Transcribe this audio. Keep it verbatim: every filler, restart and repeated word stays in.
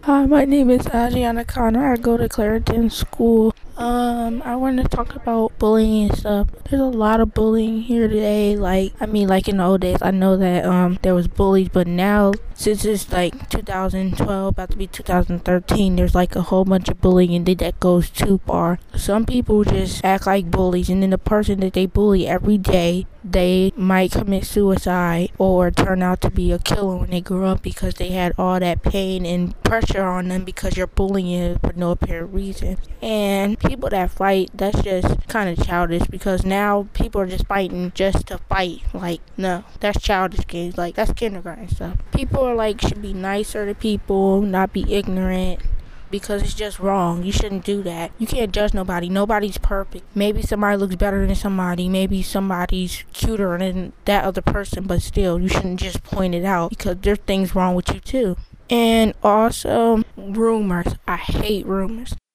Hi, my name is Adriana Connor. I go to Clarendon School. Um, I want to talk about bullying and stuff. There's a lot of bullying here today. Like, I mean, like in the old days, I know that um there was bullies, but now since it's like two thousand twelve, about to be two thousand thirteen, there's like a whole bunch of bullying, and then that goes too far. Some people just act like bullies, and then the person that they bully every day, they might commit suicide or turn out to be a killer when they grow up because they had all that pain and pressure on them because you're bullying them for no apparent reason. And people that fight, that's just kind of childish because now people are just fighting just to fight. Like, no, that's childish games. Like, that's kindergarten stuff. People are like, should be nicer to people, not be ignorant, because it's just wrong. You shouldn't do that. You can't judge nobody. Nobody's perfect. Maybe somebody looks better than somebody. Maybe somebody's cuter than that other person, but still, you shouldn't just point it out because there's things wrong with you too. And also, rumors. I hate rumors.